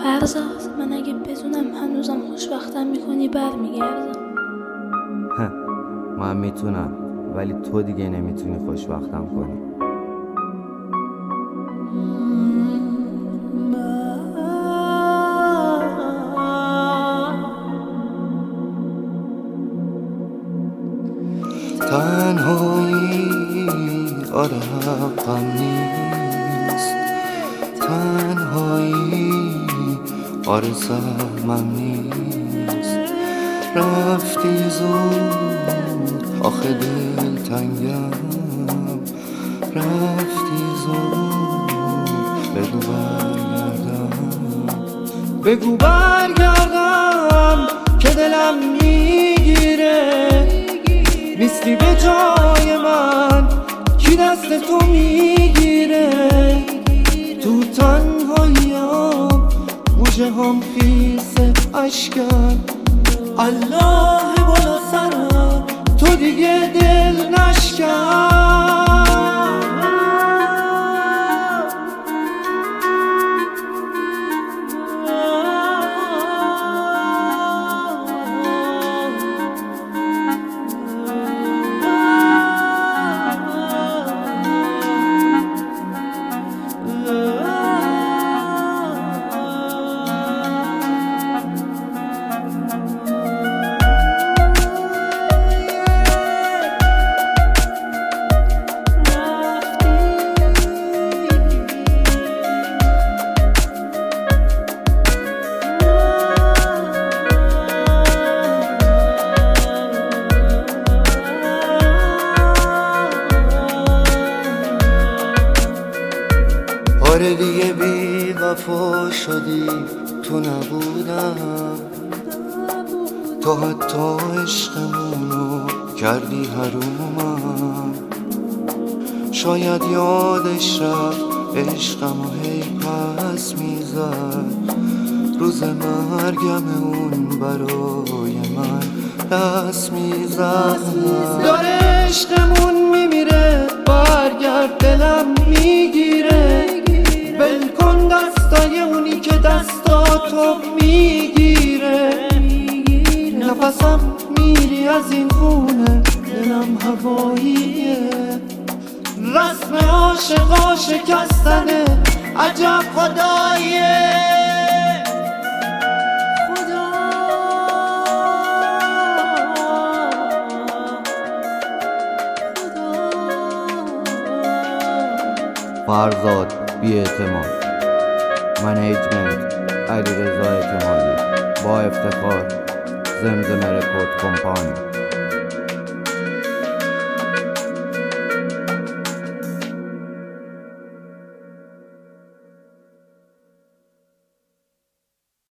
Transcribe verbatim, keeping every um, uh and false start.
فرزاد من اگه بدونم هنوزم خوشبختم میکنی برمیگردم. من میتونم ولی تو دیگه نمیتونی خوشبختم کنی. تنهایی آره حقم نیست، تنهایی آره سهمم نیست. رفتی زود آخه دل تنگم، رفتی زود بگو برگردم، بگو برگردم که دلم میگیره. نیستی به جای من کی دست تو میگیره. تو تنهاییم موجه هم خیسه اشکم، الله بالا سرم تو دیگه دل نشکن. آره دیگه بی وفا شدی، تو نبودم، تو حتی عشقمونو کردی حرومم. شاید یادش رفت عشقمو هی پس میزد، روز مرگم اون برای من دست میزد. داره عشقمون میمیره برگرد دلم میگیره. ول کن دستای اونی که دستاتو میگیره. نفسم میری از این خونه دلم هواییه. رسم عاشقا شکستنه عجب خداییه. فرزاد بی اعتماد، منیجمنت علیرضا اعتمادی، با افتخار زمزمه رکورد کمپانی.